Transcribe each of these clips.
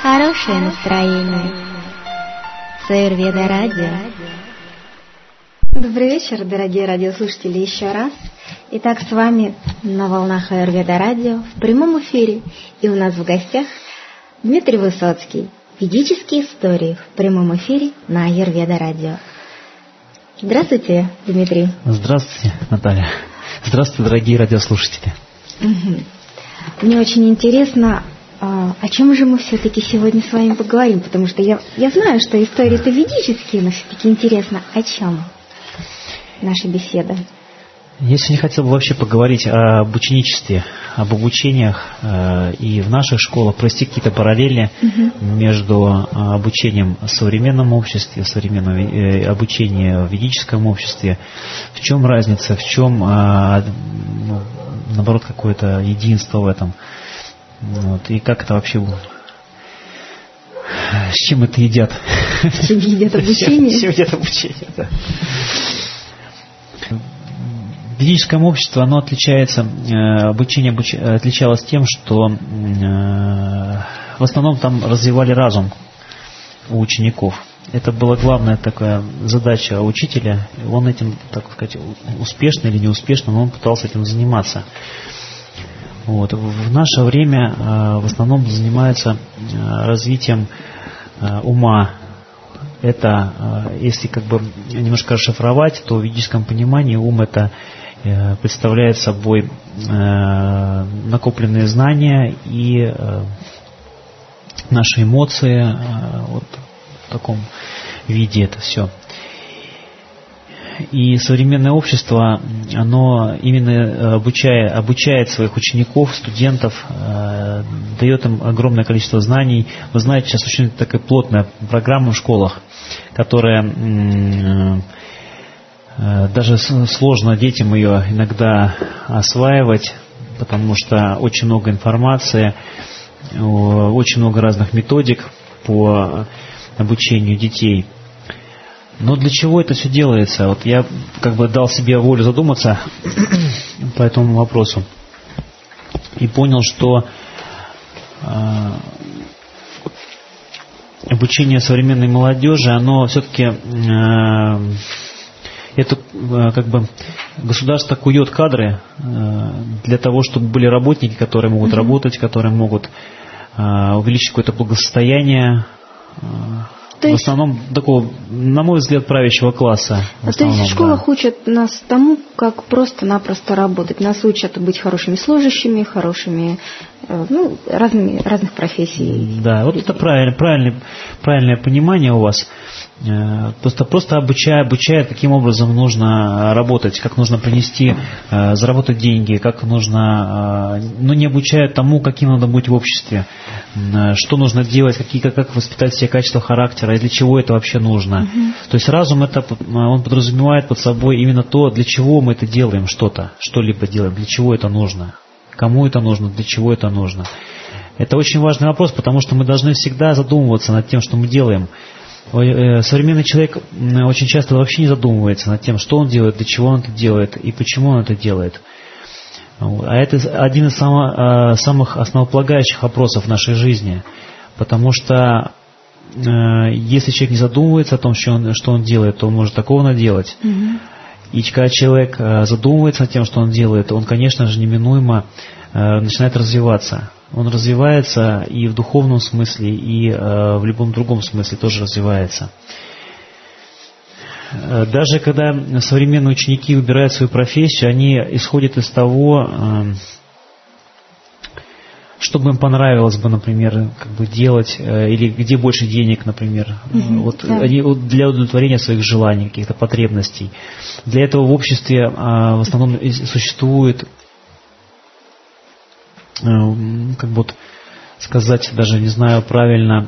Хорошее настроение. С Аюрведа Радио. Добрый вечер, дорогие радиослушатели, еще раз. Итак, с вами на волнах Аюрведа Радио в прямом эфире. И у нас в гостях Дмитрий Высоцкий. Ведические истории в прямом эфире на Аюрведа Радио. Здравствуйте, Дмитрий. Здравствуйте, Наталья. Здравствуйте, дорогие радиослушатели. Мне очень интересно, о чем же мы все-таки сегодня с вами поговорим, потому что я знаю, что истории-то ведические, но все-таки интересно, о чем наша беседа. Я сегодня хотел бы вообще поговорить об ученичестве, об обучениях и в наших школах, провести какие-то параллели между обучением в современном обществе, современном обучении в ведическом обществе. В чем разница, в чем, наоборот, какое-то единство в этом. Вот, и как это вообще, с чем это едят? С чем едят обучение? С чем едят обучение, да. Ведическое общество, оно отличается, обучение отличалось тем, что в основном там развивали разум у учеников. Это была главная такая задача учителя. Он этим, так сказать, успешно или неуспешно, но он пытался этим заниматься. Вот. В наше время в основном занимаются развитием ума. Это, если как бы немножко расшифровать, то в ведическом понимании ум это представляет собой накопленные знания и наши эмоции, вот в таком виде это все. И современное общество, оно именно обучает своих учеников, студентов, дает им огромное количество знаний. Вы знаете, сейчас очень такая плотная программа в школах, которая даже сложно детям ее иногда осваивать, потому что очень много информации, очень много разных методик по обучению детей. Но для чего это все делается? Вот я как бы дал себе волю задуматься по этому вопросу и понял, что обучение современной молодежи, оно все-таки это как бы государство кует кадры для того, чтобы были работники, которые могут работать, которые могут увеличить какое-то благосостояние. В основном такого, на мой взгляд, правящего класса. То есть в школах учат нас тому, как просто-напросто работать. Нас учат быть хорошими служащими, хорошими, разных профессий. Да, вот это правильное понимание у вас. Просто обучает, каким образом нужно работать, как нужно принести, заработать деньги, как нужно, но не обучают тому, каким надо быть в обществе, что нужно делать, как воспитать все качества характера и для чего это вообще нужно. То есть разум он подразумевает под собой именно то, для чего мы это делаем, что-либо делаем, для чего это нужно, кому это нужно, для чего это нужно. Это очень важный вопрос, потому что мы должны всегда задумываться над тем, что мы делаем. Современный человек очень часто вообще не задумывается над тем, что он делает, для чего он это делает и почему он это делает. А это один из самых основополагающих вопросов в нашей жизни. Потому что если человек не задумывается о том, что он делает, то он может такого наделать. И когда человек задумывается над тем, что он делает, он, конечно же, неминуемо начинает развиваться. Он развивается и в духовном смысле, и в любом другом смысле тоже развивается. Даже когда современные ученики выбирают свою профессию, они исходят из того, что бы им понравилось бы, например, как бы делать, или где больше денег, например. Они для удовлетворения своих желаний, каких-то потребностей. Для этого в обществе в основном существует, как бы сказать, даже не знаю правильно,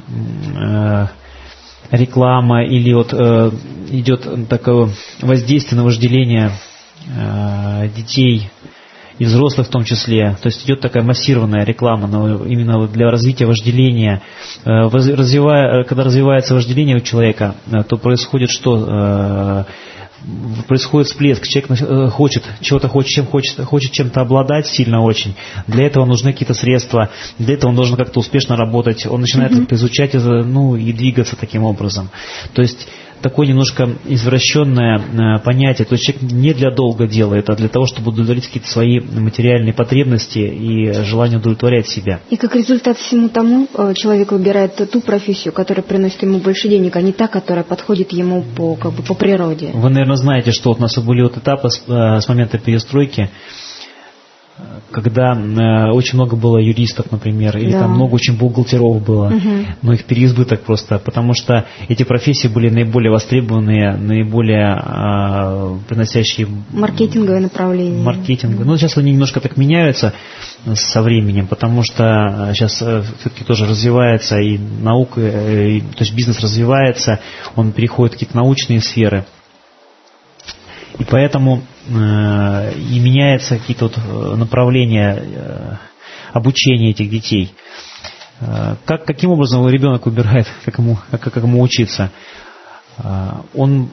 реклама или идет такое воздействие на вожделение детей и взрослых в том числе. То есть идет такая массированная реклама, но именно для развития вожделения. Когда развивается вожделение у человека, то происходит что? происходит всплеск, человек хочет чем-то обладать сильно очень. Для этого нужны какие-то средства, для этого он должен как-то успешно работать, он начинает как-то изучать, и двигаться таким образом. То есть такое немножко извращенное понятие. То есть человек не для долга делает, а для того, чтобы удовлетворить какие-то свои материальные потребности и желание удовлетворять себя. И как результат всему тому человек выбирает ту профессию, которая приносит ему больше денег, а не та, которая подходит ему по природе. Вы, наверное, знаете, что вот у нас были этапы с момента перестройки, когда очень много было юристов, например, или там много очень бухгалтеров было, но их переизбыток просто, потому что эти профессии были наиболее востребованные, наиболее приносящие... Маркетинговое направление. Ну, сейчас они немножко так меняются со временем, потому что сейчас все-таки тоже развивается и наука, то есть бизнес развивается, он переходит в какие-то научные сферы. И поэтому и меняются какие-то направления обучения этих детей. Каким образом ребенок выбирает, как ему учиться? Он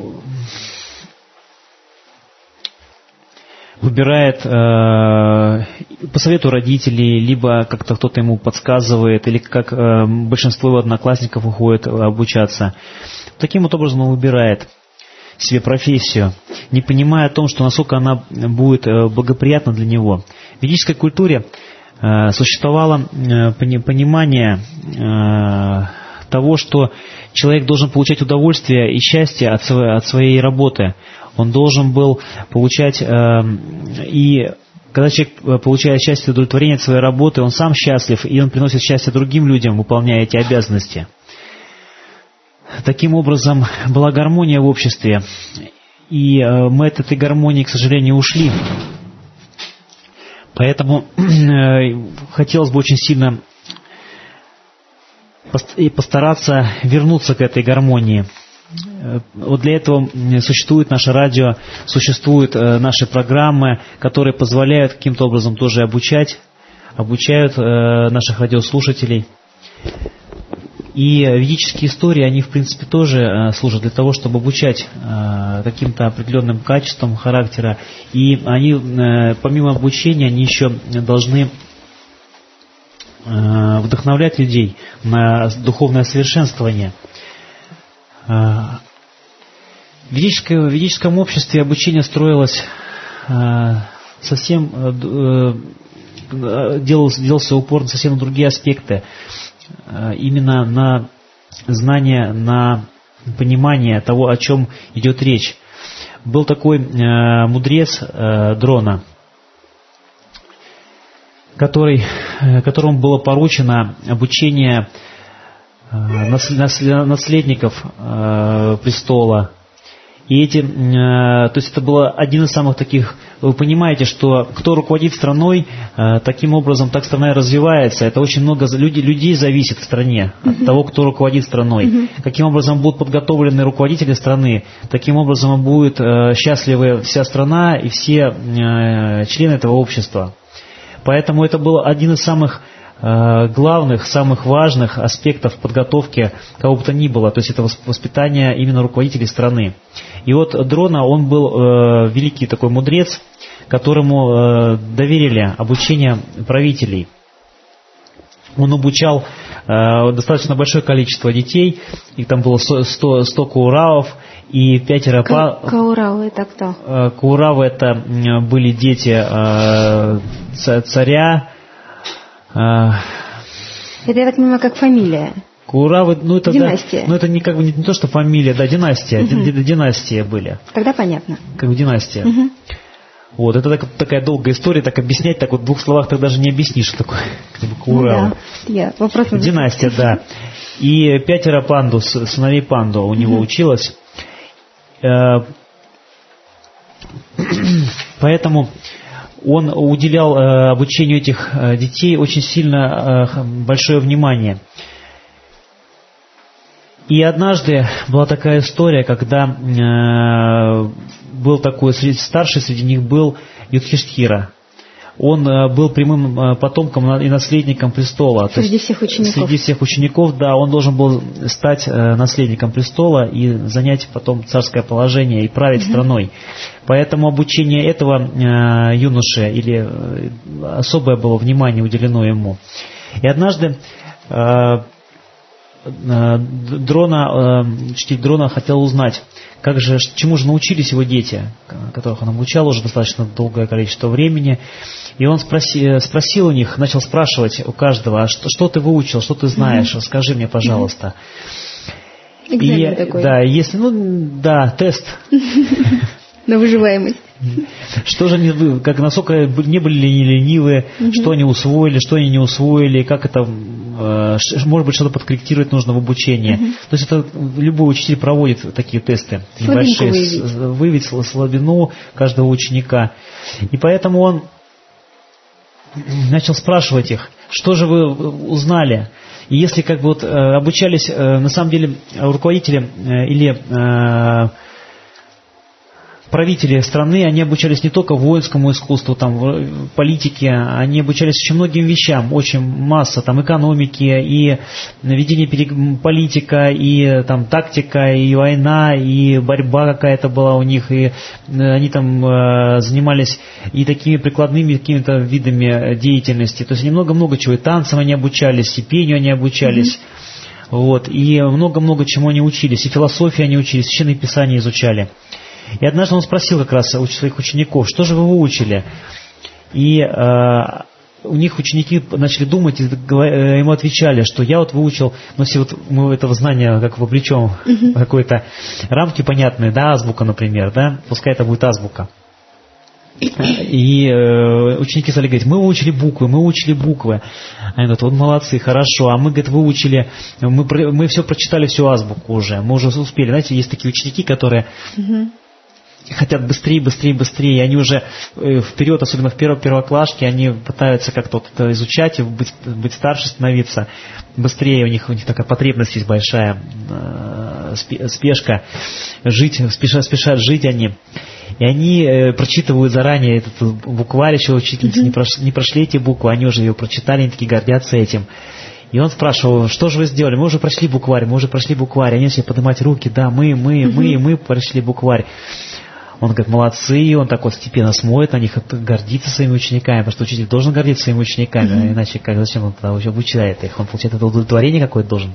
выбирает по совету родителей, либо как-то кто-то ему подсказывает, или как большинство его одноклассников уходит обучаться. Таким вот образом он выбирает себе профессию, не понимая о том, что насколько она будет благоприятна для него. В ведической культуре существовало понимание того, что человек должен получать удовольствие и счастье от своей работы. Он должен был получать, и когда человек получает счастье и удовлетворение от своей работы, он сам счастлив, и он приносит счастье другим людям, выполняя эти обязанности. Таким образом, была гармония в обществе, и мы от этой гармонии, к сожалению, ушли. Поэтому хотелось бы очень сильно постараться вернуться к этой гармонии. Вот для этого существует наше радио, существуют наши программы, которые позволяют каким-то образом тоже обучают наших радиослушателей. И ведические истории, они, в принципе, тоже служат для того, чтобы обучать каким-то определенным качествам характера. И они, помимо обучения, они еще должны вдохновлять людей на духовное совершенствование. В ведическом обществе обучение строилось делался упор на совсем другие аспекты. Именно на знание, на понимание того, о чем идет речь. Был такой мудрец Дрона, которому было поручено обучение наследников престола. И то есть это было один из самых таких, вы понимаете, что кто руководит страной, таким образом так страна и развивается. Это очень много людей зависит в стране от того, кто руководит страной. Каким образом будут подготовлены руководители страны, таким образом будет счастлива вся страна и все члены этого общества. Поэтому это был один из самых главных, самых важных аспектов подготовки кого бы то ни было, то есть это воспитание именно руководителей страны. И вот Дрона, он был великий такой мудрец, которому доверили обучение правителей. Он обучал достаточно большое количество детей, их там было 100 кауравов и 5 Кауравы это кто? Кауравы это были дети царя. Это, я так понимаю, как фамилия. Кауравы, это династия. Да, это не то, что фамилия, да, династия. Династия были. Тогда понятно. Как бы династия. Вот, это такая долгая история, так объяснять, так вот в 2 словах ты даже не объяснишь, что такое Кауравы. Да. Династия, да. И 5 панду, сыновей панду у него училось. Поэтому он уделял обучению этих детей очень сильно большое внимание. И однажды была такая история, когда был такой, старший среди них был Юдхиштхира. он был прямым потомком и наследником престола. Среди всех учеников. Среди всех учеников, да, он должен был стать наследником престола и занять потом царское положение и править страной. Поэтому обучение этого юноши или особое было внимание уделено ему. И однажды учитель Дрона хотел узнать, чему же научились его дети, которых он обучал уже достаточно долгое количество времени. И он спросил у них, начал спрашивать у каждого, что ты выучил, что ты знаешь, расскажи мне, пожалуйста. Экзамен такой. Да, тест. На выживаемость. Что же насколько не были ли ленивы, что они усвоили, что они не усвоили, как это, может быть, что-то подкорректировать нужно в обучении. То есть это любой учитель проводит такие тесты небольшие, выявить слабину каждого ученика. И поэтому он начал спрашивать их, что же вы узнали. И если обучались, на самом деле, руководители или правители страны, они обучались не только воинскому искусству, политике, они обучались очень многим вещам, очень масса, экономики, и ведение политика, и тактика, и война, и борьба какая-то была у них, и они занимались и такими прикладными какими-то видами деятельности, то есть они много-много чего, и танцам они обучались, и пению они обучались, и много-много чему они учились, и философии они учились, священные писания изучали. И однажды он спросил как раз у своих учеников, что же вы выучили? И у них ученики начали думать, и ему отвечали, что я выучил, если мы этого знания как вовлечем в какой-то рамки понятные, азбука, например, пускай это будет азбука. И ученики стали говорить, мы выучили буквы. Они говорят, молодцы, хорошо, а мы, выучили, мы все прочитали, всю азбуку уже, мы уже успели. Знаете, есть такие ученики, которые хотят быстрее, и они уже вперед, особенно в первоклашке, они пытаются как-то это изучать, быть старше, становиться быстрее, у них такая потребность есть большая, спешка, спешат жить они. И они прочитывают заранее этот букварь, еще учительницы не прошли эти буквы, они уже ее прочитали, они такие гордятся этим. И он спрашивал, что же вы сделали? Мы уже прошли букварь. Они начали поднимать руки, мы прошли букварь. Он говорит, молодцы, он так степенно смотрит на них, гордится своими учениками, потому что учитель должен гордиться своими учениками, иначе зачем он тогда обучает их? Он получает это удовлетворение какое-то должен.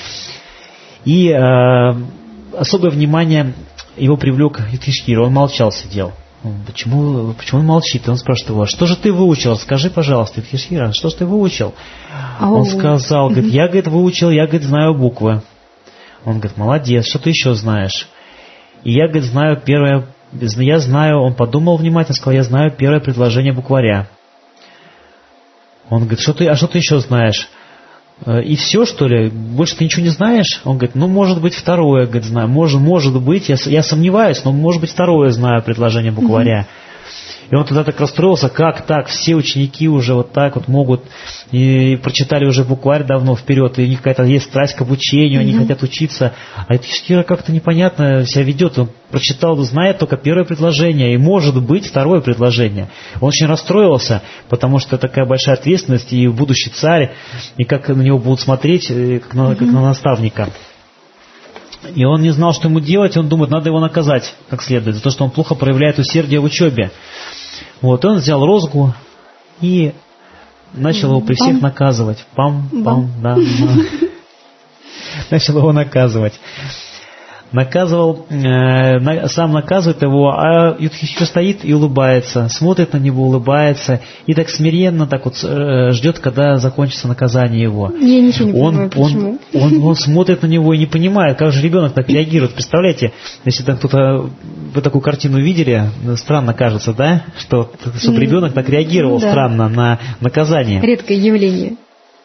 И особое внимание его привлек Юдхиштхира, он молчал, сидел. Почему он молчит? И он спрашивает его, что же ты выучил? Скажи, пожалуйста, Юдхиштхира, что же ты выучил? Он сказал, я выучил, знаю буквы. Он говорит, молодец, что ты еще знаешь? И я, знаю первое, он подумал внимательно, сказал, я знаю первое предложение букваря. Он говорит, что ты еще знаешь? И все, что ли? Больше ты ничего не знаешь? Он говорит, может быть, второе, знаю. Может быть, я сомневаюсь, но может быть, второе знаю предложение букваря. И он тогда так расстроился, как так, все ученики уже могут, и прочитали уже букварь давно вперед, и у них какая-то есть страсть к обучению, они хотят учиться. А Юдхиштхира как-то непонятно себя ведет, он прочитал, знает только первое предложение, и может быть второе предложение. Он очень расстроился, потому что такая большая ответственность, и будущий царь, и как на него будут смотреть, как на наставника. И он не знал, что ему делать, он думает, надо его наказать как следует, за то, что он плохо проявляет усердие в учебе. Он взял розгу и начал его при всех наказывать. Начал его наказывать. Сам наказывает его, а Юдхиштхира стоит и улыбается, смотрит на него, улыбается, и так смиренно ждет, когда закончится наказание его. Я ничего не понимаю, почему. Он смотрит на него и не понимает, как же ребенок так реагирует. Представляете, если вы такую картину видели, странно кажется, да? Чтобы ребенок так реагировал странно на наказание. Редкое явление.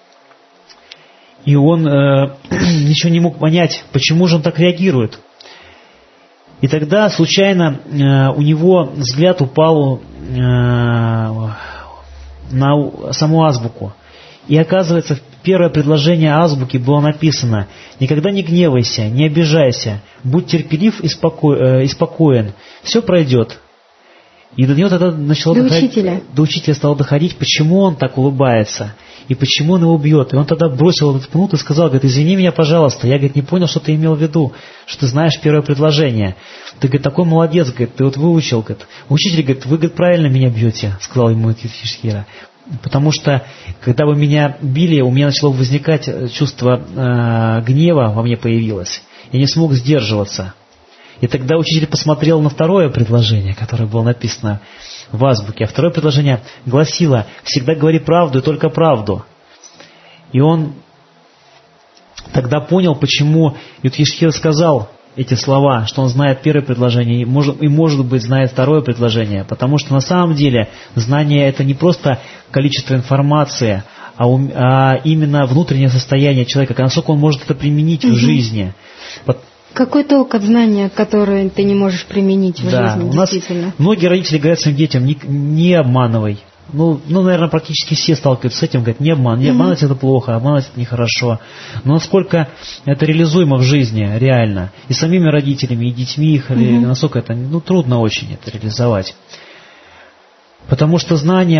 И он ничего не мог понять, почему же он так реагирует. И тогда случайно у него взгляд упал на саму азбуку. И оказывается, первое предложение азбуки было написано: «Никогда не гневайся, не обижайся, будь терпелив и спокоен, все пройдет». И до него тогда начало до учителя стало доходить, почему он так улыбается, и почему он его бьет. И он тогда бросил этот кнут и сказал, говорит, извини меня, пожалуйста, я, говорит, не понял, что ты имел в виду, что ты знаешь первое предложение. Ты, говорит, такой молодец, говорит, ты вот выучил, говорит. Учитель, говорит, вы, говорит, правильно меня бьете, сказал ему Юдхиштхира. Потому что, когда вы меня били, у меня начало возникать чувство гнева, во мне появилось. Я не смог сдерживаться. И тогда учитель посмотрел на второе предложение, которое было написано в азбуке. А второе предложение гласило: «Всегда говори правду и только правду». И он тогда понял, почему Юдхиштхира сказал эти слова, что он знает первое предложение и, может быть, знает второе предложение. Потому что на самом деле знание – это не просто количество информации, а именно внутреннее состояние человека, насколько он может это применить в жизни. Какой толк от знания, которое ты не можешь применить в жизни, действительно? Многие родители говорят своим детям: не обманывай. Ну, наверное, практически все сталкиваются с этим, говорят, не обманывай. Не обманывать это плохо, обманывать это нехорошо. Но насколько это реализуемо в жизни, реально, и самими родителями, и детьми их, насколько это, трудно очень это реализовать. Потому что знание,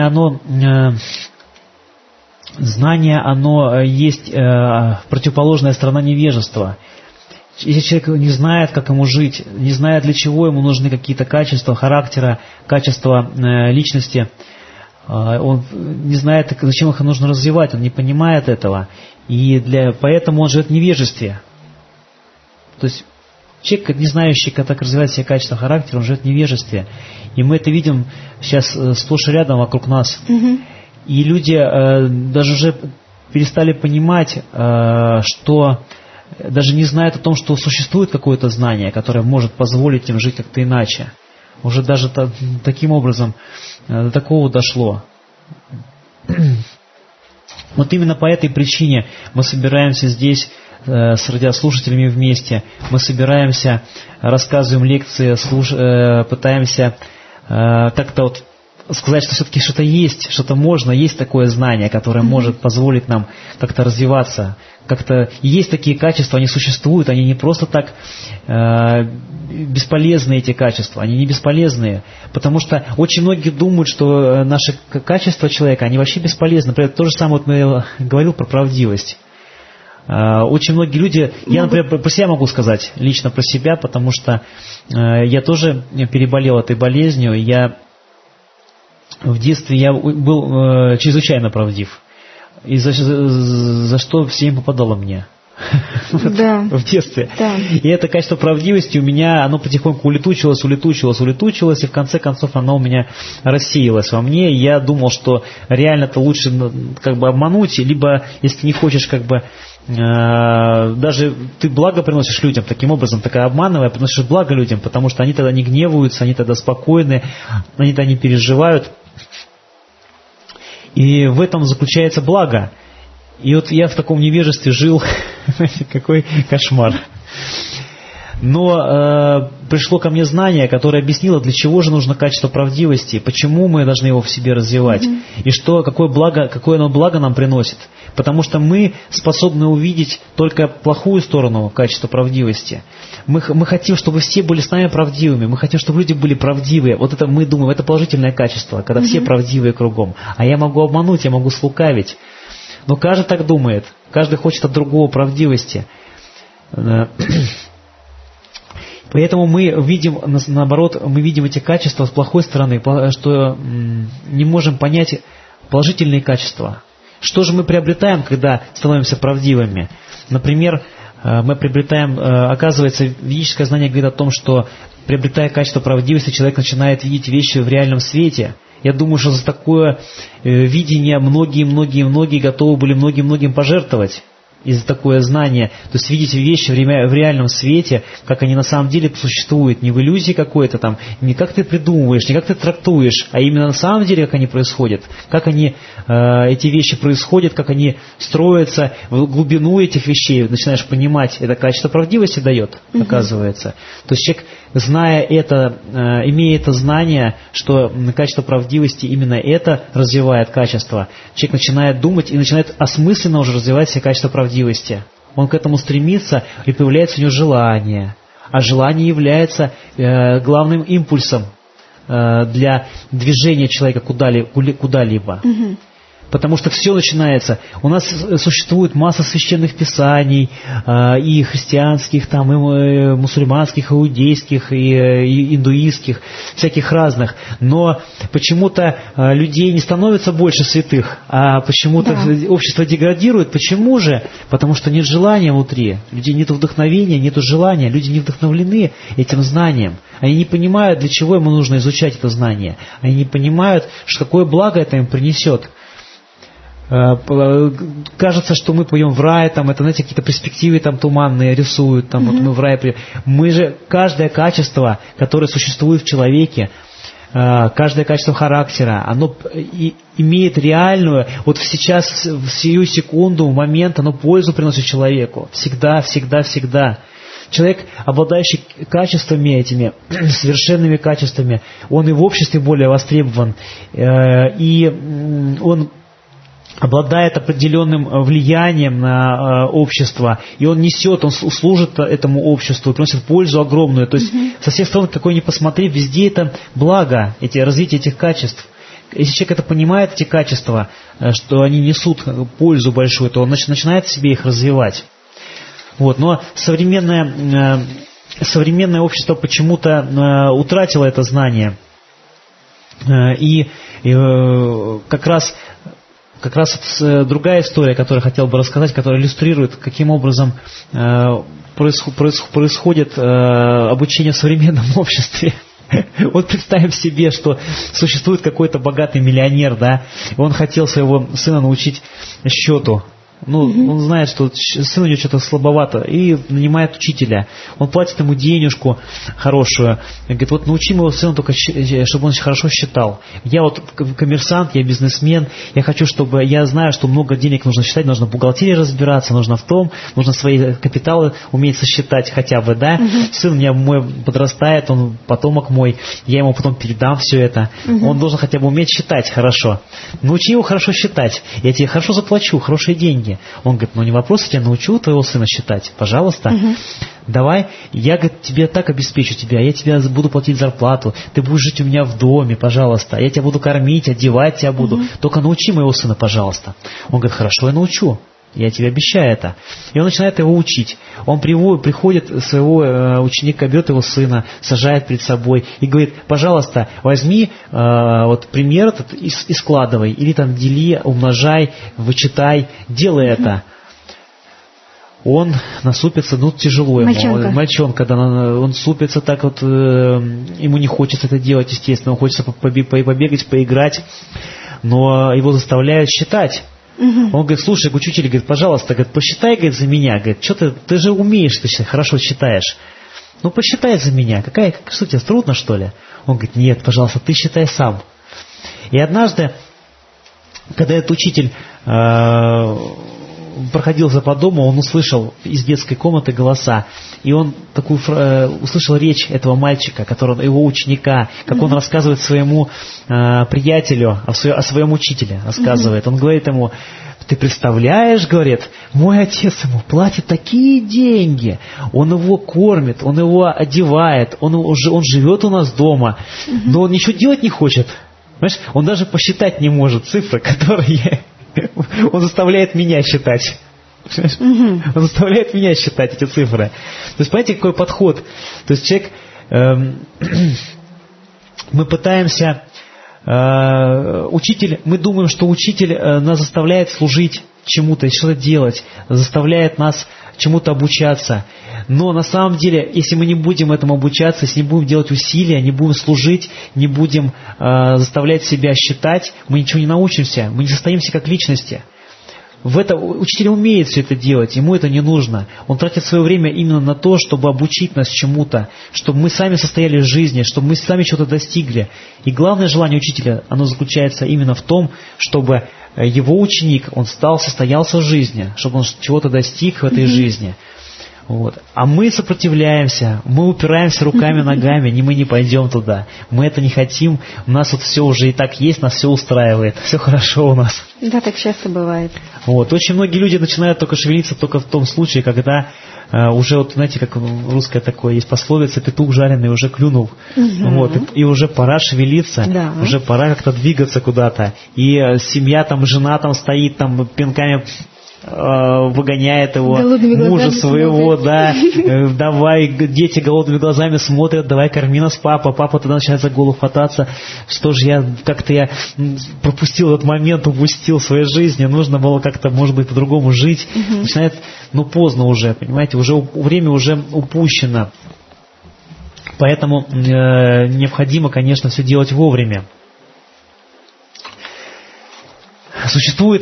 оно есть противоположная сторона невежества. Если человек не знает, как ему жить, не знает, для чего ему нужны какие-то качества характера, качества личности, он не знает, зачем их нужно развивать, он не понимает этого, и поэтому он живет в невежестве. То есть человек, не знающий, как развивать все качества характера, он живет в невежестве. И мы это видим сейчас сплошь и рядом вокруг нас. И люди даже уже перестали понимать, что даже не знают о том, что существует какое-то знание, которое может позволить им жить как-то иначе. Уже даже таким образом до такого дошло. Вот именно по этой причине мы собираемся здесь с радиослушателями вместе. Мы собираемся, рассказываем лекции, пытаемся как-то вот сказать, что все-таки что-то есть, что-то можно, есть такое знание, которое может позволить нам как-то развиваться. Как-то есть такие качества, они существуют, они не просто так бесполезные, эти качества, они не бесполезные, потому что очень многие думают, что наши качества человека, они вообще бесполезны. Например, то же самое, вот я говорил про правдивость. Очень многие люди, я, например, про себя могу сказать, лично про себя, потому что я тоже переболел этой болезнью, в детстве я был чрезвычайно правдив. И за что всем попадало мне в детстве. Да. И это качество правдивости у меня, оно потихоньку улетучилось, и в конце концов оно у меня рассеялось во мне. И я думал, что реально-то лучше как бы обмануть, либо, если не хочешь как бы даже ты благо приносишь людям, таким образом, так обманывая, приносишь благо людям, потому что они тогда не гневаются, они тогда спокойны, они тогда не переживают. И в этом заключается благо. И вот я в таком невежестве жил, какой кошмар. Но пришло ко мне знание, которое объяснило, для чего же нужно качество правдивости, почему мы должны его в себе развивать, и какое оно благо нам приносит. Потому что мы способны увидеть только плохую сторону качества правдивости. Мы хотим, чтобы все были с нами правдивыми, мы хотим, чтобы люди были правдивые. Вот это мы думаем, это положительное качество, когда все правдивые кругом. А я могу обмануть, я могу слукавить. Но каждый так думает, каждый хочет от другого правдивости. Поэтому мы видим, наоборот, мы видим эти качества с плохой стороны, что не можем понять положительные качества. Что же мы приобретаем, когда становимся правдивыми? Например, мы приобретаем, оказывается, ведическое знание говорит о том, что, приобретая качество правдивости, человек начинает видеть вещи в реальном свете. Я думаю, что за такое видение многие готовы были многим пожертвовать. И за такое знание, то есть видеть вещи в реальном свете, как они на самом деле существуют, не в иллюзии какой-то там, не как ты придумываешь, не как ты трактуешь, а именно на самом деле, как они происходят, как эти вещи происходят, как они строятся, в глубину этих вещей начинаешь понимать, это качество правдивости дает, оказывается. То есть человек, зная это, имея это знание, что качество правдивости именно это развивает качество, человек начинает думать и начинает осмысленно уже развивать все качества правдивости. Он к этому стремится, и появляется у него желание. А желание является главным импульсом для движения человека куда-либо. Потому что все начинается. У нас существует масса священных писаний, и христианских, там, и мусульманских, и иудейских, и индуистских, всяких разных. Но почему-то людей не становится больше святых, а почему-то общество деградирует. Почему же? Потому что нет желания внутри. Людей нет вдохновения, нет желания. Люди не вдохновлены этим знанием. Они не понимают, для чего им нужно изучать это знание. Они не понимают, какое благо это им принесет. Кажется, что мы поем в рай, там, это, знаете, какие-то перспективы там туманные рисуют, там, вот мы в рай. Мы же, каждое качество, которое существует в человеке, каждое качество характера, оно имеет реальную, вот сейчас, в сию секунду, в момент, оно пользу приносит человеку. Всегда, всегда, всегда. Человек, обладающий качествами этими, совершенными качествами, он и в обществе более востребован, и он обладает определенным влиянием на общество, и он несет, он служит этому обществу, приносит пользу огромную. То есть со всех сторон, какой ни посмотри, везде это благо, развитие этих качеств. Если человек это понимает, эти качества, что они несут пользу большую, то он начинает в себе их развивать. Вот. Но современное общество почему-то утратило это знание. И как раз другая история, которую я хотел бы рассказать, которая иллюстрирует, каким образом происходит обучение в современном обществе. Вот представим себе, что существует какой-то богатый миллионер, да, и он хотел своего сына научить счету. Он знает, что сын у него что-то слабовато, и нанимает учителя. Он платит ему денежку хорошую. И говорит, вот научи моего сына только, чтобы он хорошо считал. Я вот коммерсант, я бизнесмен, я знаю, что много денег нужно считать, нужно в бухгалтерии разбираться, нужно свои капиталы уметь сосчитать хотя бы, да. Сын у меня мой подрастает, он потомок мой, я ему потом передам все это. Он должен хотя бы уметь считать хорошо. Научи его хорошо считать, я тебе хорошо заплачу, хорошие деньги. Он говорит, не вопрос, я тебя научу твоего сына считать, пожалуйста, давай, я, говорит, тебе так обеспечу тебя, я тебе буду платить зарплату, ты будешь жить у меня в доме, пожалуйста, я тебя буду кормить, одевать тебя буду, только научи моего сына, пожалуйста. Он говорит, хорошо, я научу. Я тебе обещаю это. И он начинает его учить. Он приходит своего ученика, берет его сына, сажает перед собой и говорит, пожалуйста, возьми пример этот и складывай. Или там дели, умножай, вычитай, делай это. Он насупится, тяжело ему. Мальчонка, да, он супится так вот, ему не хочется это делать, естественно, ему хочется побегать, поиграть, но его заставляют считать. Он говорит, слушай, учитель, говорит, пожалуйста, говорит, посчитай, говорит, за меня, говорит, что ты же умеешь, ты хорошо считаешь. Посчитай за меня, что тебе, трудно, что ли? Он говорит, нет, пожалуйста, ты считай сам. И однажды, когда этот учитель проходился по дому, он услышал из детской комнаты голоса, и он услышал речь этого мальчика, его ученика, как он рассказывает своему приятелю о своем учителе, рассказывает. Он говорит ему, ты представляешь, говорит, мой отец ему платит такие деньги, он его кормит, он его одевает, он живет у нас дома, но он ничего делать не хочет. Понимаешь? Он даже посчитать не может цифры, которые... Он заставляет меня считать. Он заставляет меня считать эти цифры. То есть, понимаете, какой подход? То есть, человек... мы пытаемся... мы думаем, что учитель нас заставляет служить чему-то, что-то делать, заставляет нас чему-то обучаться. Но на самом деле, если мы не будем этому обучаться, если не будем делать усилия, не будем служить, не будем заставлять себя считать, мы ничего не научимся, мы не состоимся как личности. Учитель умеет все это делать, ему это не нужно. Он тратит свое время именно на то, чтобы обучить нас чему-то, чтобы мы сами состояли в жизни, чтобы мы сами чего-то достигли. И главное желание учителя, оно заключается именно в том, чтобы его ученик, он состоялся в жизни, чтобы он чего-то достиг в этой жизни. Вот. А мы сопротивляемся, мы упираемся руками, ногами, мы не пойдем туда. Мы это не хотим, у нас вот все уже и так есть, нас все устраивает, все хорошо у нас. Да, так часто бывает. Вот. Очень многие люди начинают только шевелиться только в том случае, когда уже вот, знаете, как русское такое есть пословица, петух жареный уже клюнул. Вот, и уже пора шевелиться, уже пора как-то двигаться куда-то. И семья там, жена там стоит, там пинками выгоняет его, мужа своего, да, давай, дети голодными глазами смотрят, давай корми нас, папа тогда начинает за голову хвататься, что же я, как-то я пропустил этот момент, упустил в своей жизни, нужно было как-то, может быть, по-другому жить, начинает, поздно уже, понимаете, уже время уже упущено, поэтому необходимо, конечно, все делать вовремя. Существует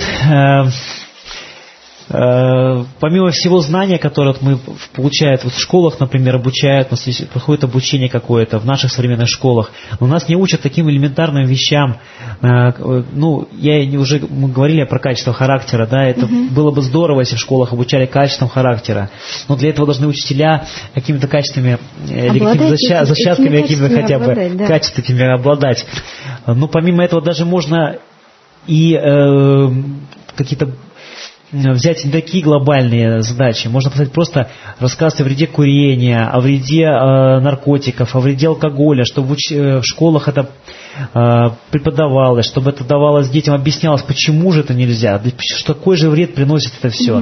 помимо всего знания, которое мы получаем в школах, например, обучают, у нас проходит обучение какое-то в наших современных школах, но нас не учат таким элементарным вещам. Мы говорили про качество характера, да, это было бы здорово, если в школах обучали качествам характера, но для этого должны учителя какими-то качествами, или какими-то зачатками, какими-то хотя бы качествами обладать. Но помимо этого даже можно и какие-то взять не такие глобальные задачи. Можно писать просто рассказ о вреде курения, о вреде наркотиков, о вреде алкоголя, чтобы в школах это преподавалось, чтобы это давалось детям, объяснялось, почему же это нельзя, какой же вред приносит это все,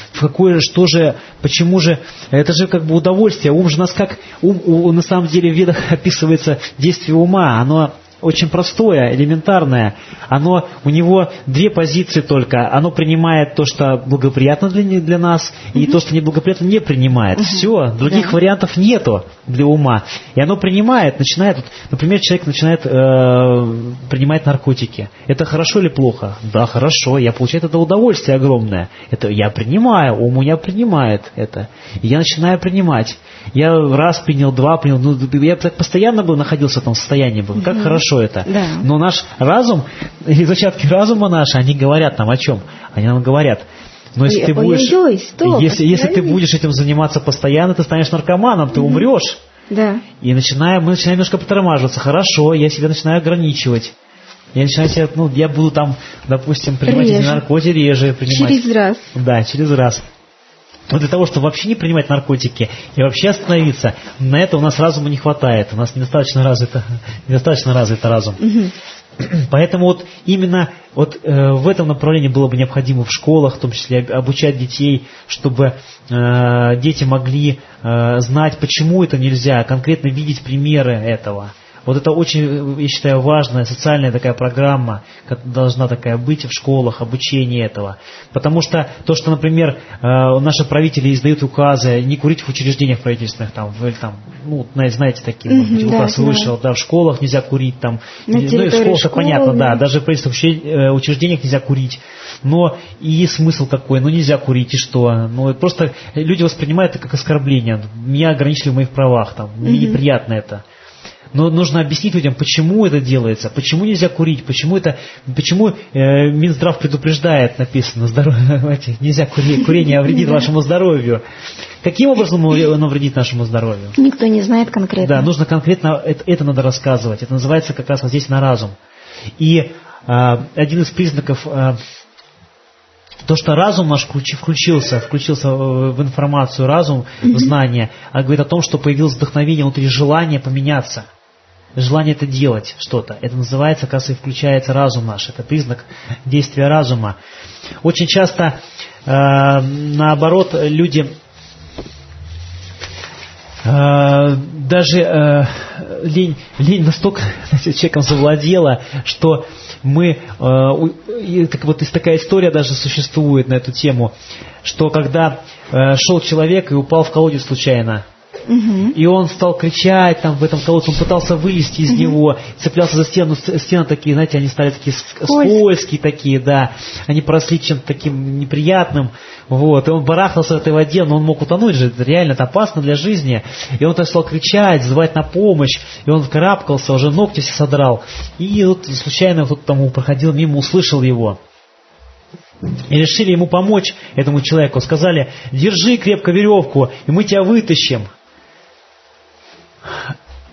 почему же, это же как бы удовольствие, ум же нас на самом деле в ведах описывается действие ума, оно очень простое, элементарное. У него две позиции только. Оно принимает то, что благоприятно для нас, и то, что неблагоприятно, не принимает. Все, других вариантов нету для ума. И оно принимает, например, человек начинает принимать наркотики. Это хорошо или плохо? Да, хорошо. Я получаю это удовольствие огромное. Это я принимаю, ум у меня принимает это. И я начинаю принимать. Я раз принял, два принял. Я постоянно находился в этом состоянии. Как хорошо это. Да. Но наш разум, или зачатки разума наши, они говорят нам о чем? Они нам говорят, но если если ты будешь этим заниматься постоянно, ты станешь наркоманом, ты умрешь. Да. И мы начинаем немножко притормаживаться. Хорошо, я себя начинаю ограничивать. Я начинаю себя, я буду там, допустим, принимать эти наркотики реже принимать. Через раз. Да, через раз. Но для того, чтобы вообще не принимать наркотики и вообще остановиться, на это у нас разума не хватает. У нас недостаточно развит разум. Поэтому именно в этом направлении было бы необходимо в школах, в том числе обучать детей, чтобы дети могли знать, почему это нельзя, конкретно видеть примеры этого. Вот это очень, я считаю, важная социальная такая программа, должна такая быть в школах, обучение этого. Потому что то, что, например, наши правители издают указы не курить в учреждениях правительственных, знаете, такие, может быть, указ вышел, в школах нельзя курить, в школах понятно, даже в правительственных учреждениях нельзя курить. Но и смысл какой, нельзя курить, и что? Просто люди воспринимают это как оскорбление. Меня ограничили в моих правах, мне неприятно это. Но нужно объяснить людям, почему это делается, почему нельзя курить, почему Минздрав предупреждает, написано, нельзя курение вредит вашему здоровью. Каким образом оно вредит нашему здоровью? Никто не знает конкретно. Да, нужно конкретно, это надо рассказывать. Это называется как раз воздействие на разум. И один из признаков, то, что разум наш включился в информацию, разум, в знание, говорит о том, что появилось вдохновение внутри, желание поменяться. Желание это делать что-то. Это называется, как раз и включается разум наш. Это признак действия разума. Очень часто, наоборот, люди даже лень настолько человеком завладела, что мы, такая история даже существует на эту тему, что когда шел человек и упал в колодец случайно, и он стал кричать в этом колодце, он пытался вылезти из него, цеплялся за стену, стены такие, знаете, они стали такие скользкие такие, да, они поросли чем-то таким неприятным, и он барахтался в этой воде, но он мог утонуть же, это реально это опасно для жизни, и он так стал кричать, звать на помощь, и он вкарабкался, уже ногти все содрал, и случайно кто-то там проходил мимо, услышал его. И решили ему помочь, этому человеку, сказали: держи крепко веревку, и мы тебя вытащим.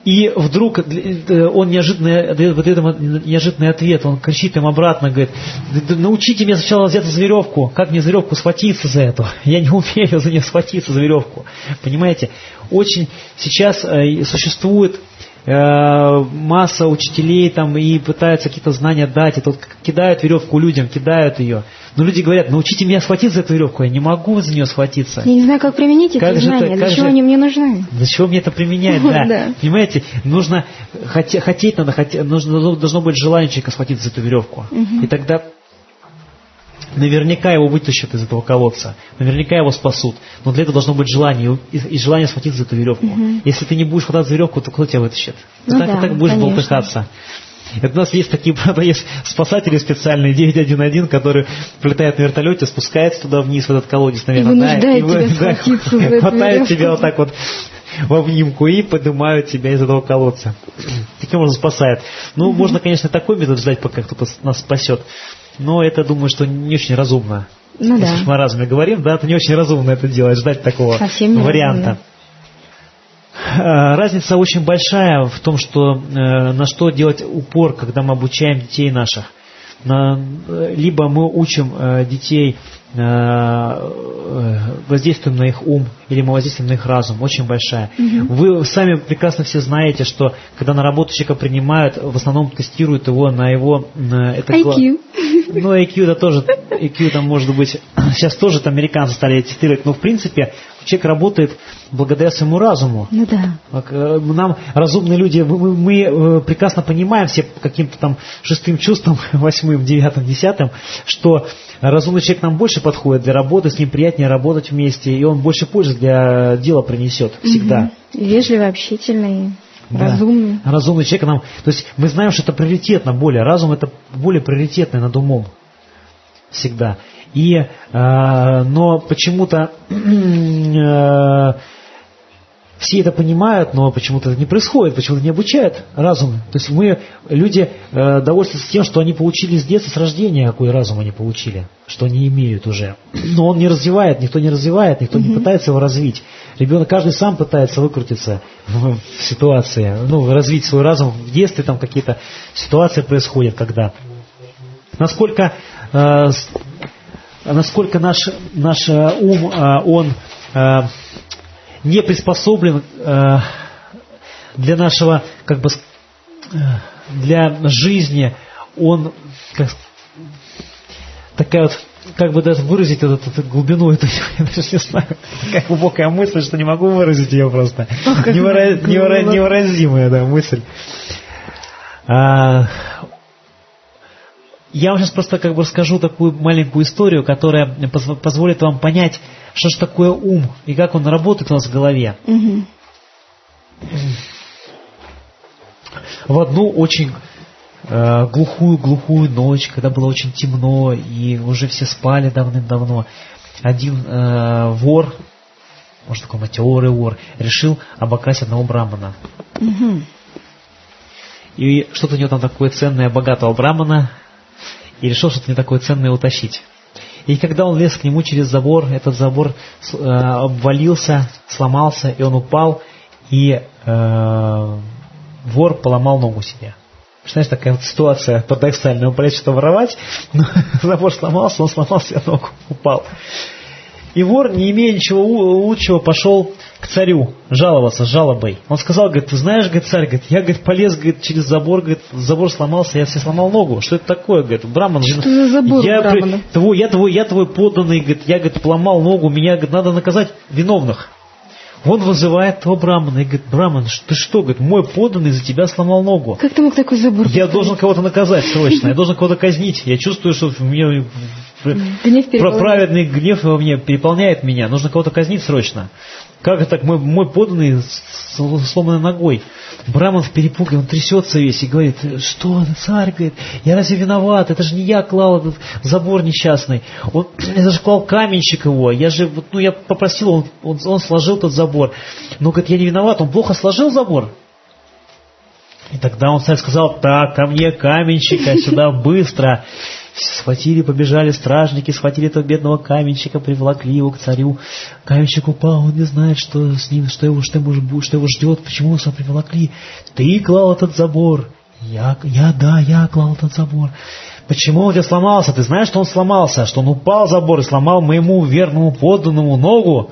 И вдруг он неожиданно дает вот этот неожиданный ответ, он кричит им обратно, говорит: научите меня сначала взяться за веревку, как мне за веревку схватиться за эту? Я не умею за нее схватиться за веревку. Понимаете, очень сейчас существует масса учителей там и пытаются какие-то знания дать, и тут кидают веревку людям, кидают ее. Но люди говорят: научите меня схватиться за эту веревку, я не могу за нее схватиться. Я не знаю, как применить эти знания, для чего они мне нужны. Для чего мне это применять, да. Понимаете, нужно хотеть, должно быть желание человека схватиться за эту веревку. И тогда наверняка его вытащат из этого колодца, наверняка его спасут, но для этого должно быть желание, и желание схватиться за эту веревку. Если ты не будешь хвататься за веревку, то кто тебя вытащит? Ты так будешь болтыхаться. Это у нас есть такие, правда, есть спасатели специальные, 911, которые прилетают на вертолете, спускаются туда вниз, в этот колодец, наверное, хватают тебя вот так вот в обнимку и поднимают тебя из этого колодца. Таким образом спасают. Ну, можно, конечно, такой метод ждать, пока кто-то нас спасет. Но это, думаю, что не очень разумно. Если мы о разуме говорим, да, это не очень разумно это делать, ждать такого варианта. Разница очень большая в том, что на что делать упор, когда мы обучаем детей наших. Либо мы учим детей, воздействуем на их ум, или мы воздействуем на их разум, очень большая. Вы сами прекрасно все знаете, что когда на работу человека принимают, в основном тестируют его на его IQ. Ну, IQ это тоже, IQ там может быть, сейчас тоже там американцы стали тестировать, но в принципе человек работает благодаря своему разуму. Ну да. Нам, разумные люди, мы прекрасно понимаем все каким-то там шестым чувством, восьмым, девятым, десятым, что разумный человек нам больше подходит для работы, с ним приятнее работать вместе, и он больше пользы для дела принесет всегда. Вежливый, общительный. Разумный. Да. Разумный человек нам... То есть мы знаем, что это приоритетно более. Разум это более приоритетный над умом. Всегда. Но почему-то все это понимают, но почему-то это не происходит, почему-то не обучают разум. То есть люди довольствуются тем, что они получили с детства, с рождения, какой разум они получили, что они имеют уже. Но он не развивает, никто не пытается его развить. Ребенок, каждый сам пытается выкрутиться в ситуации, развить свой разум. В детстве там какие-то ситуации происходят, когда. Насколько наш ум, он не приспособлен для нашего, для жизни, он, такая вот, даже выразить эту глубину, эту, я даже не знаю, такая глубокая мысль, что не могу выразить ее просто. Невыразимая, мысль. Я вам сейчас просто расскажу такую маленькую историю, которая позволит вам понять, что же такое ум и как он работает у нас в голове. В одну очень глухую ночь, когда было очень темно и уже все спали давным-давно, один вор, может такой матерый вор, решил обокрасть одного брамана. И что-то у него там такое ценное, богатого брамана, и решил что-то не такое ценное утащить. И когда он лез к нему через забор, этот забор обвалился, сломался, и он упал, и вор поломал ногу себе. Представляешь, такая вот ситуация парадоксальная. Он полез что-то воровать, но забор сломался, он сломал себе ногу, упал. И вор, не имея ничего лучшего, пошел к царю жаловаться с жалобой. Он сказал, говорит: ты знаешь, говорит, царь, я, полез, через забор, забор сломался, я себе сломал ногу. Что это такое, говорит, браман? Что за забор брамана? Я твой подданный, говорит, я, поломал ногу, меня, надо наказать виновных. Он вызывает того брамана и говорит: браман, ты что, говорит, мой подданный за тебя сломал ногу. Как ты мог такой забор поставить? Я должен кого-то наказать срочно, я должен кого-то казнить. Я чувствую, что мне праведный гнев во мне переполняет меня. Нужно кого-то казнить срочно. Как это так, мой подданный с сломанной ногой? Браман в перепуге, он трясется весь и говорит: что, царь, говорит, я разве виноват? Это же не я клал этот забор несчастный. Я даже клал каменщик его. Я попросил, он сложил этот забор. Но, говорит, я не виноват, он плохо сложил забор. И тогда царь сказал: так, ко мне каменщика, сюда быстро. Схватили, побежали стражники, схватили этого бедного каменщика, приволокли его к царю. Каменщик упал, он не знает, что с ним, что его ждет, почему его сюда приволокли. Ты клал этот забор. Я клал этот забор. Почему он у тебя сломался? Ты знаешь, что он сломался? Что он упал забор и сломал моему верному подданному ногу?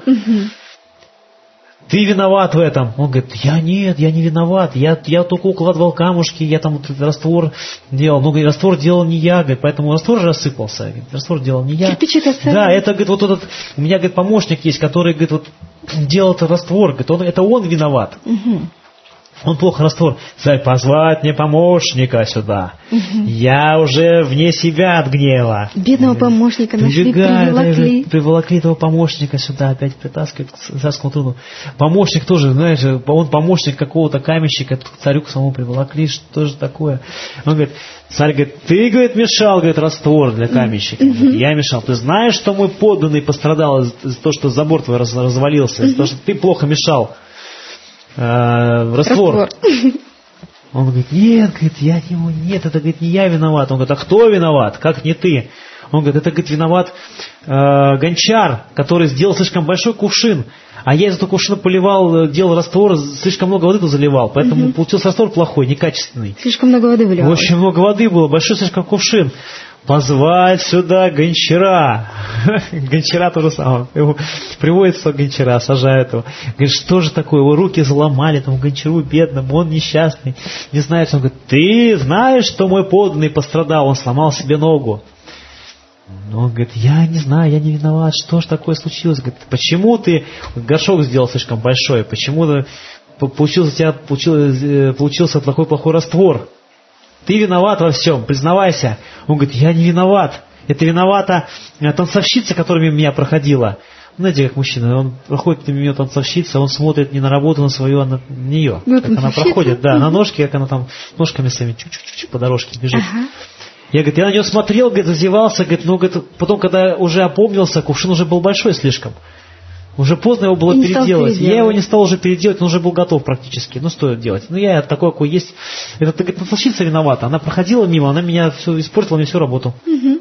Ты виноват в этом. Он говорит, я не виноват. Я только укладывал камушки, я там вот раствор делал. Но, говорит, раствор делал не я, говорит, поэтому раствор рассыпался. Говорит, раствор делал не я. Да, это, говорит, вот этот, у меня, говорит, помощник есть, который, говорит, вот делал этот раствор. Говорит, это он виноват. Он плохо раствор. Царь, позвать мне помощника сюда. Я уже вне себя от гнева. Бедного помощника нашли, приволокли. Приволокли этого помощника сюда, опять притаскивают к царскому труду. Помощник тоже, знаешь, он помощник какого-то каменщика, к царю к самому приволокли, что же такое? Он говорит, царь говорит, ты, говорит, мешал, говорит, раствор для каменщика. Говорит, я мешал. Ты знаешь, что мой подданный пострадал из-за того, что забор твой развалился, из-за того, что ты плохо мешал раствор. Он говорит, нет, это, говорит, не я виноват. Он говорит, а кто виноват? Как не ты? Он говорит, это, говорит, виноват гончар, который сделал слишком большой кувшин, а я из этого кувшина поливал, делал раствор, слишком много воды туда заливал, поэтому получился раствор плохой, некачественный. Слишком много воды выливалось. Очень много воды было, большой слишком кувшин. Позвать сюда гончара. Гончара то же самое. Приводится гончара, сажают его. Говорит, что же такое? Его руки заломали тому гончару бедному, он несчастный. Не знает, он говорит, ты знаешь, что мой подданный пострадал, он сломал себе ногу. Он говорит, я не знаю, я не виноват, что же такое случилось? Говорит, почему ты горшок сделал слишком большой? Почему получился плохой раствор? Ты виноват во всем, признавайся. Он говорит, я не виноват. Это виновата танцовщица, которая мимо меня проходила. Знаете, как мужчина, он проходит мимо нее танцовщица, он смотрит не на работу, на свою, а на нее. Как она проходит, да, на ножки, как она там ножками своими чуть-чуть по дорожке бежит. Я, говорит, я на нее смотрел, говорит, зазевался, говорит, но, говорит, потом, когда уже опомнился, кувшин уже был большой слишком. Уже поздно его было переделать. Я его не стал уже переделать, он уже был готов практически. Ну, что делать? Ну, я такой, какой есть. Это, говорит, танцовщица виновата. Она проходила мимо, она меня все испортила, мне всю работу.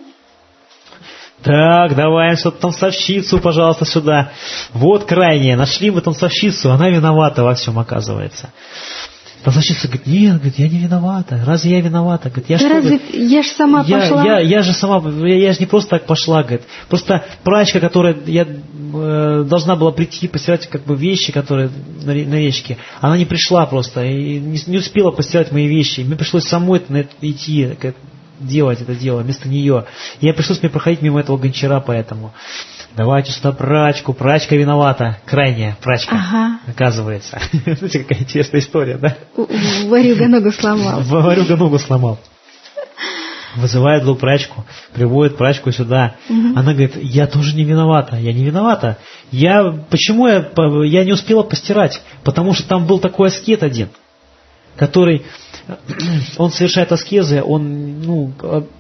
Так, давай танцовщицу, пожалуйста, сюда. Вот крайняя. Нашли мы танцовщицу, она виновата во всем, оказывается. Танцовщица говорит, нет, говорит, я не виновата. Разве я виновата? Говорит, я же сама пошла. Я же не просто так пошла, говорит. Просто прачка, которая должна была прийти постирать как бы вещи, которые на речке, она не пришла просто и не успела постирать мои вещи. Мне пришлось самой идти, делать это дело вместо нее. И пришлось мне проходить мимо этого гончара, поэтому давайте сюда прачку. Прачка виновата. Крайняя прачка, оказывается. Знаете, какая интересная история, да? Варюга ногу сломал. Варюга ногу сломал. Вызывает злую прачку, приводит прачку сюда. Она говорит, я тоже не виновата. Я не виновата. Почему я не успела постирать? Потому что там был такой аскет один, который, он совершает аскезы, он,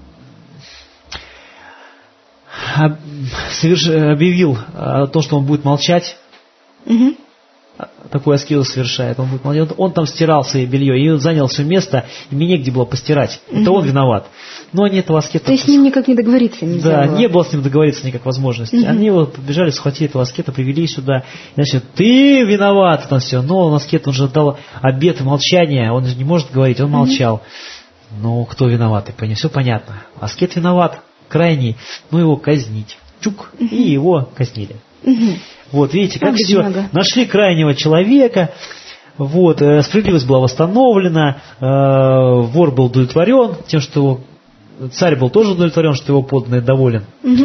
объявил то, что он будет молчать. Такую аскезу совершает. Он будет молчать. Он там стирал свое белье и занял все место, и мне негде было постирать. Это он виноват. Но они этого аскета... То есть с ним никак не договориться нельзя было? Не было с ним договориться никак возможности. Они его побежали, схватили этого аскета, привели сюда. Значит, ты виноват там все. Но он аскет, он же дал обет молчания, он же не может говорить, он молчал. Ну, кто виноват? Все понятно. Аскет виноват, крайний, его казнить. Чук, и его казнили. Вот, видите, как все. Нашли крайнего человека, справедливость была восстановлена, вор был удовлетворен тем, что царь был тоже удовлетворен, что его подданный доволен.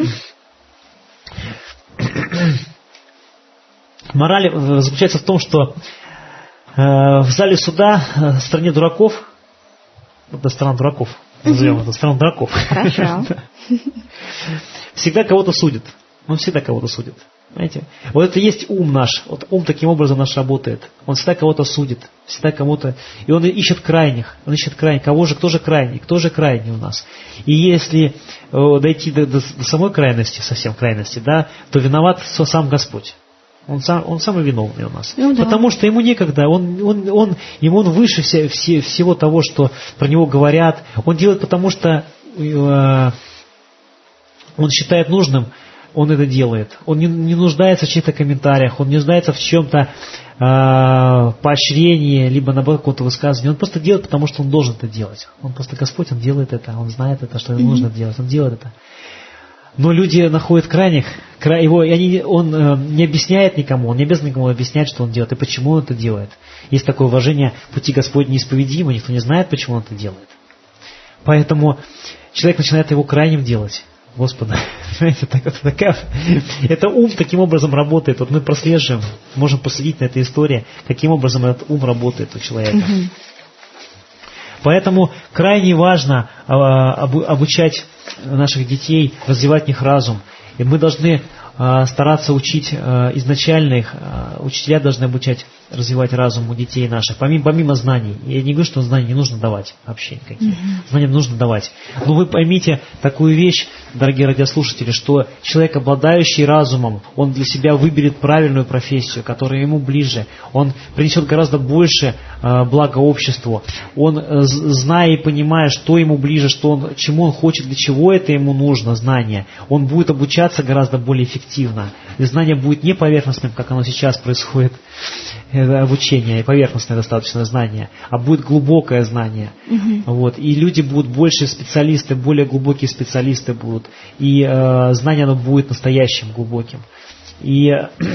Мораль заключается в том, что в зале суда, в стране дураков, это страна дураков, назовем это страна дураков. Хорошо. Всегда кого-то судят. Он всегда кого-то судит. Понимаете? Вот это есть ум наш. Вот ум таким образом наш работает. Он всегда кого-то судит. Всегда кому-то. И он ищет крайних. Он ищет крайних. Кто же крайний? Кто же крайний у нас? И если дойти до самой крайности, совсем крайности, да, то виноват сам Господь. Он самый виновный у нас. Потому что ему некогда. Он выше всего того, что про него говорят. Он делает, потому что он считает нужным, он это делает. Он не нуждается в чьих-то комментариях, он не нуждается в чем-то поощрении, либо наоборот какого-то высказывания. Он просто делает, потому что он должен это делать. Он просто Господь, он делает это, он знает это, что ему нужно делать, он делает это. Но люди находят крайних, он не объясняет никому, он не обязан никому объяснять, что он делает и почему он это делает. Есть такое выражение: пути Господни неисповедимы, никто не знает, почему он это делает. Поэтому человек начинает его крайним делать. Господа, понимаете, это ум таким образом работает. Вот мы прослеживаем, можем последить на этой истории, каким образом этот ум работает у человека. Поэтому крайне важно обучать наших детей, развивать в них разум. И мы должны стараться учить изначально их, учителя должны обучать, развивать разум у детей наших, помимо знаний. Я не говорю, что знаний не нужно давать вообще никакие. Знания нужно давать. Но вы поймите такую вещь, дорогие радиослушатели, что человек, обладающий разумом, он для себя выберет правильную профессию, которая ему ближе. Он принесет гораздо больше блага обществу. Он, зная и понимая, что ему ближе, чему он хочет, для чего это ему нужно, знание, он будет обучаться гораздо более эффективно. И знание будет не поверхностным, как оно сейчас происходит, обучение, поверхностное достаточно знание, а будет глубокое знание. Вот. И люди будут больше специалисты, более глубокие специалисты будут. И знание оно будет настоящим, глубоким. И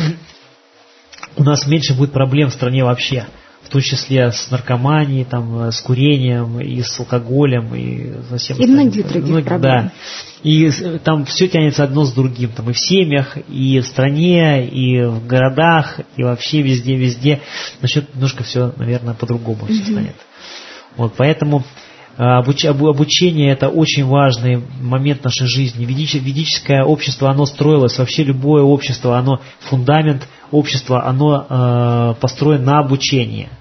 у нас меньше будет проблем в стране вообще. В том числе с наркоманией, там, с курением, и с алкоголем, и совсем и многих других проблем. Да. И там все тянется одно с другим. Там и в семьях, и в стране, и в городах, и вообще везде. Насчет немножко все, наверное, по-другому все станет. Вот, поэтому обучение – это очень важный момент нашей жизни. Ведическое общество, оно строилось, вообще любое общество, фундамент общества, оно построено на обучении.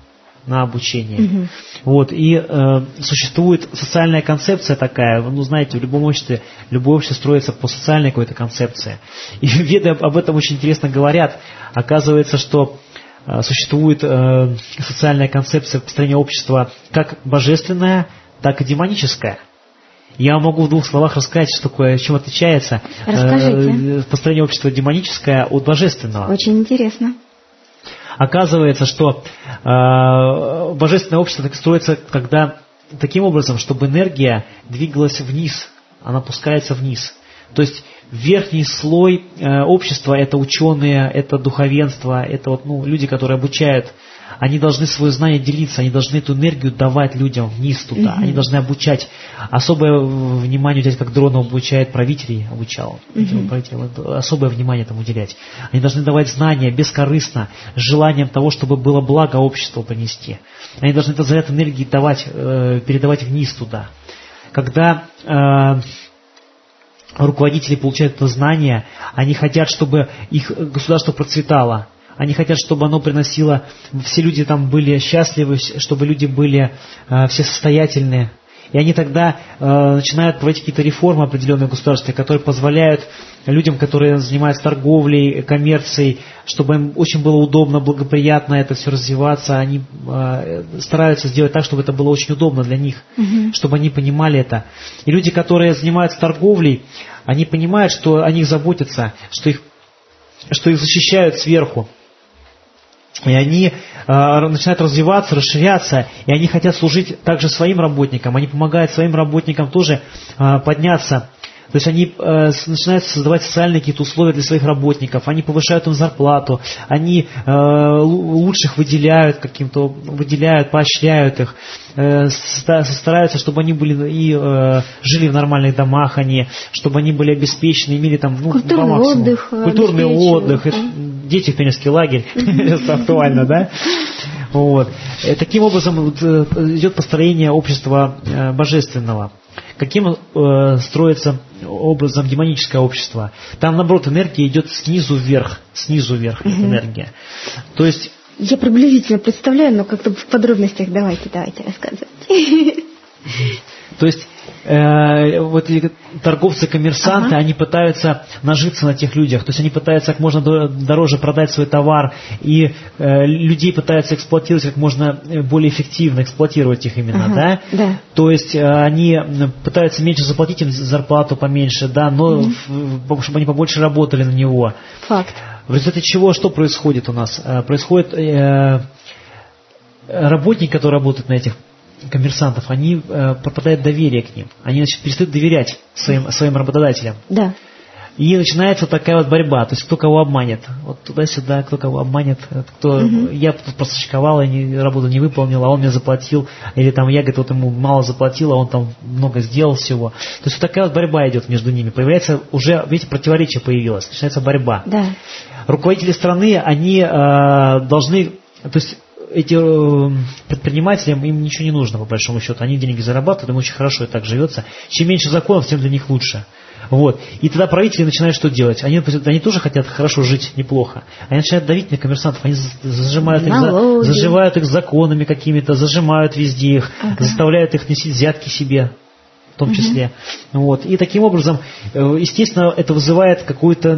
Вот, и существует социальная концепция такая, знаете, в любом обществе, любое общество строится по социальной какой-то концепции. И веды об этом очень интересно говорят. Оказывается, что существует социальная концепция построения общества как божественная, так и демоническая. Я могу в 2 словах рассказать, что такое, чем отличается построение общества демоническое от божественного. Очень интересно. Оказывается, что божественное общество так строится, когда таким образом, чтобы энергия двигалась вниз, она опускается вниз. То есть верхний слой общества – это ученые, это духовенство, это люди, которые обучают. Они должны свое знание делиться, они должны эту энергию давать людям вниз туда. Они должны обучать. Особое внимание уделять, как Дронов обучает правителей, особое внимание этому уделять. Они должны давать знания бескорыстно, с желанием того, чтобы было благо обществу принести. Они должны этот заряд энергии передавать вниз туда. Когда руководители получают это знание, они хотят, чтобы их государство процветало. Они хотят, чтобы оно приносило, все люди там были счастливы, чтобы люди были все состоятельные. И они тогда начинают проводить какие-то реформы определенные в государстве, которые позволяют людям, которые занимаются торговлей, коммерцией, чтобы им очень было удобно, благоприятно это все развиваться. Они стараются сделать так, чтобы это было очень удобно для них, чтобы они понимали это. И люди, которые занимаются торговлей, они понимают, что о них заботятся, что их защищают сверху. И они начинают развиваться, расширяться, и они хотят служить также своим работникам. Они помогают своим работникам тоже подняться. То есть они начинают создавать социальные какие-то условия для своих работников, они повышают им зарплату, они лучших выделяют, поощряют их, стараются, чтобы они были и жили в нормальных домах, чтобы они были обеспечены, имели там культурный отдых, дети в пионерский лагерь, это актуально, да? Вот. Таким образом идет построение общества божественного. Каким строится образом демоническое общество? Там, наоборот, энергия идет снизу вверх энергия. То есть... Я приблизительно представляю, но как-то в подробностях давайте рассказывать. То есть вот эти торговцы-коммерсанты, они пытаются нажиться на тех людях, то есть они пытаются как можно дороже продать свой товар, и людей пытаются эксплуатировать как можно более эффективно, эксплуатировать их именно, да? То есть они пытаются меньше заплатить им зарплату поменьше, да, но чтобы они побольше работали на него. Факт. В результате чего что происходит у нас? Происходит работники, которые работают на этих коммерсантов, они пропадает доверие к ним. Они, значит, перестают доверять своим работодателям. Да. И начинается вот такая вот борьба. То есть кто кого обманет. Вот туда-сюда, кто кого обманет. Кто, я тут просочковал, я работу не выполнил, а он мне заплатил. Или там я, говорит, вот ему мало заплатил, а он там много сделал всего. То есть вот такая вот борьба идет между ними. Появляется уже, видите, противоречие появилось. Начинается борьба. Да. Руководители страны, они должны... То есть эти предпринимателям им ничего не нужно, по большому счету. Они деньги зарабатывают, им очень хорошо и так живется. Чем меньше законов, тем для них лучше. Вот. И тогда правители начинают что делать? Они тоже хотят хорошо жить, неплохо. Они начинают давить на коммерсантов, они зажимают их законами какими-то, зажимают везде их, заставляют их носить взятки себе, в том числе. Вот. И таким образом, естественно, это вызывает какое-то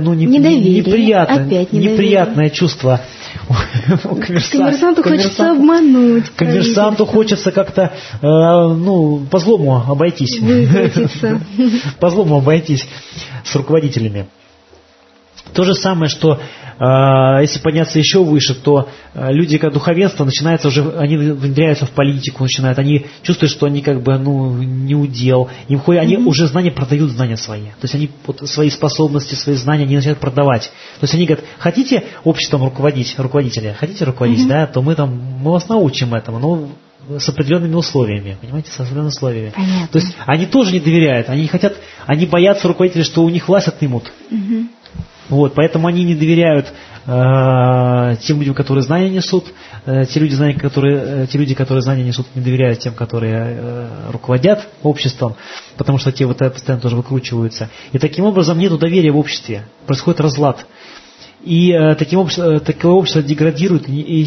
неприятное чувство. Коммерсанту хочется обмануть. Коммерсанту хочется как-то по злому обойтись. Выкрутиться. По злому обойтись с руководителями. То же самое, что если подняться еще выше, то люди, как духовенство, начинается уже, они внедряются в политику, они чувствуют, что они как бы не удел. Они уже продают знания свои. То есть они свои способности, свои знания они начинают продавать. То есть они говорят, хотите обществом руководить, руководители, хотите руководить, да, то мы вас научим этому, но с определенными условиями, понимаете, с определенными условиями. Понятно. То есть они тоже не доверяют, они боятся руководителей, что у них власть отнимут. Вот, поэтому они не доверяют тем людям, которые знания несут, те люди, которые знания несут, не доверяют тем, которые руководят обществом, потому что те постоянно тоже выкручиваются. И таким образом нет доверия в обществе, происходит разлад. И такое общество деградирует, и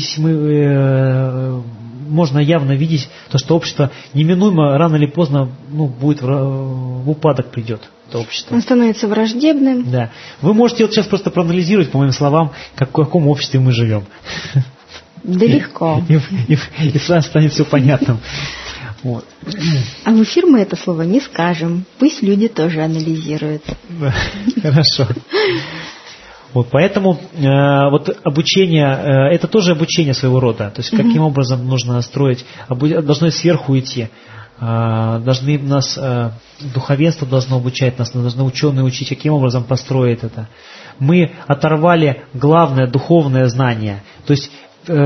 можно явно видеть, что общество неминуемо рано или поздно будет в упадок придет. Общество. Он становится враждебным. Да. Вы можете сейчас просто проанализировать, по моим словам, в каком обществе мы живем. Да легко. И сразу станет все понятным. Вот. А в эфир мы это слово не скажем. Пусть люди тоже анализируют. Да. Хорошо. Вот, поэтому обучение, это тоже обучение своего рода. То есть каким образом нужно строить, должно сверху идти. Духовенство должно обучать нас, должны ученые учить, каким образом построить это. Мы оторвали главное духовное знание. То есть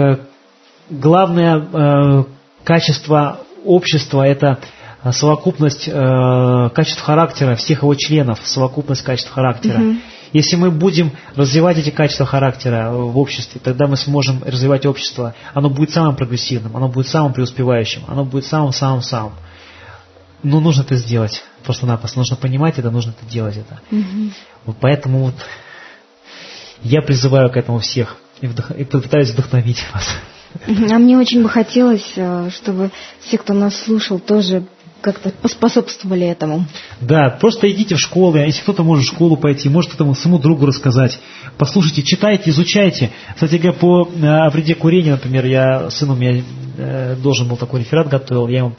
главное качество общества – это совокупность качеств характера всех его членов, совокупность качеств характера. Если мы будем развивать эти качества характера в обществе, тогда мы сможем развивать общество. Оно будет самым прогрессивным, оно будет самым преуспевающим, оно будет самым-самым-самым. Но нужно это сделать просто-напросто. Нужно понимать это, нужно это делать. Вот поэтому я призываю к этому всех и пытаюсь вдохновить вас. А мне очень бы хотелось, чтобы все, кто нас слушал, тоже как-то поспособствовали этому. Да, просто идите в школу, если кто-то может в школу пойти, может кто-то своему другу рассказать. Послушайте, читайте, изучайте. Кстати говоря, о вреде курения, например, сын у меня должен был такой реферат готовил, я ему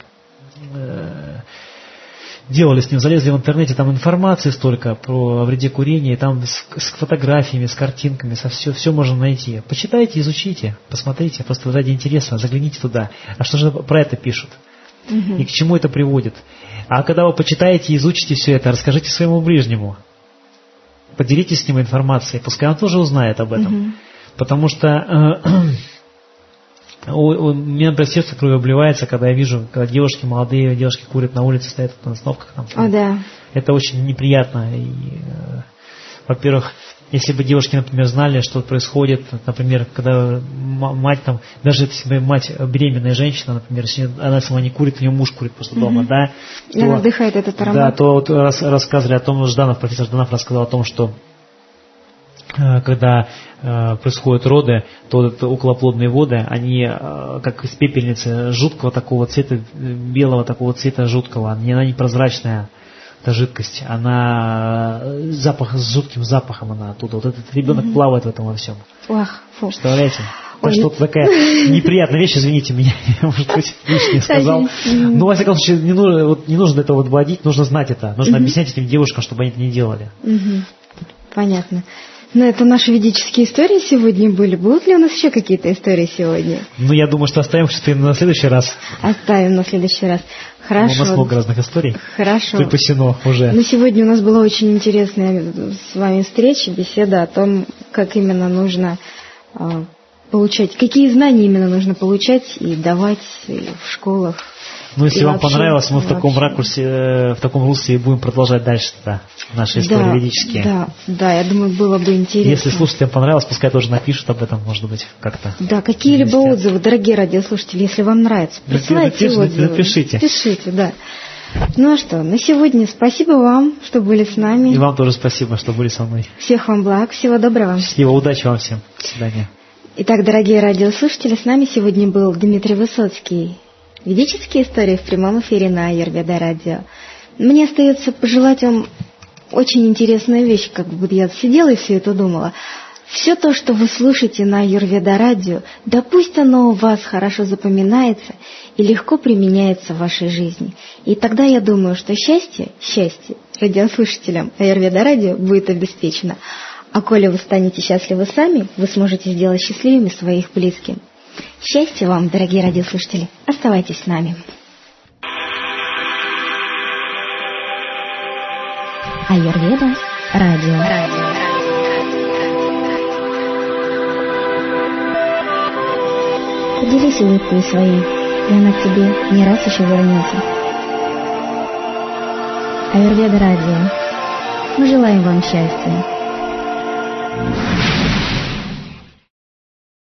делали с ним, залезли в интернете, там информации столько о вреде курения, там с фотографиями, с картинками, все можно найти. Почитайте, изучите, посмотрите, просто ради интереса, загляните туда. А что же про это пишут? И к чему это приводит? А когда вы почитаете и изучите все это, расскажите своему ближнему. Поделитесь с ним информацией, пускай он тоже узнает об этом. Потому что у меня, например, сердце кровью обливается, когда я вижу, когда молодые девушки курят на улице, стоят на остановках. Да. Это очень неприятно. И, во-первых, если бы девушки, например, знали, что происходит, например, когда мать даже если мать беременная женщина, например, если она сама не курит, у нее муж курит просто дома, да, и она вдыхает этот аромат. Да, то рассказывали о том, профессор Жданов рассказал о том, что когда происходят роды, то вот околоплодные воды, они как из пепельницы жуткого такого цвета, белого такого цвета жуткого, она не прозрачная, эта жидкость, она с жутким запахом она оттуда. Вот этот ребенок плавает в этом во всем. Ах, фу. Представляете? Так что такая неприятная вещь, извините меня, может быть, лишнее сказал. Но, во всяком случае, не нужно это вот вводить, нужно знать это. Нужно объяснять этим девушкам, чтобы они это не делали. Понятно. Но это наши ведические истории сегодня были. Будут ли у нас еще какие-то истории сегодня? Ну, я думаю, что оставим что-то на следующий раз. Оставим на следующий раз. Хорошо. У нас много разных историй. Хорошо. Припасено уже. Но сегодня у нас была очень интересная с вами встреча, беседа о том, как именно нужно получать, какие знания именно нужно получать и давать в школах. Ну, если вам понравилось, мы в таком ракурсе, в таком русле и будем продолжать дальше наши истории ведические. Да, я думаю, было бы интересно. Если слушателям понравилось, пускай тоже напишут об этом, может быть, как-то. Да, какие-либо отзывы, дорогие радиослушатели, если вам нравится, присылайте отзывы. Напишите. Пишите, да. Ну а что, на сегодня спасибо вам, что были с нами. И вам тоже спасибо, что были со мной. Всех вам благ, всего доброго. Счастливо, удачи вам всем. До свидания. Итак, дорогие радиослушатели, с нами сегодня был Дмитрий Высоцкий. Ведические истории в прямом эфире на Аюрведа радио. Мне остается пожелать вам очень интересную вещь, как бы я сидела и все это думала. Все то, что вы слушаете на Аюрведа радио, да пусть оно у вас хорошо запоминается и легко применяется в вашей жизни. И тогда я думаю, что счастье радиослушателям Аюрведа радио будет обеспечено. А коли вы станете счастливы сами, вы сможете сделать счастливыми своих близких. Счастья вам, дорогие радиослушатели. Оставайтесь с нами. Аюрведа радио. Поделись улыбкой своей, и она к тебе не раз еще вернется. Аюрведа радио. Мы желаем вам счастья.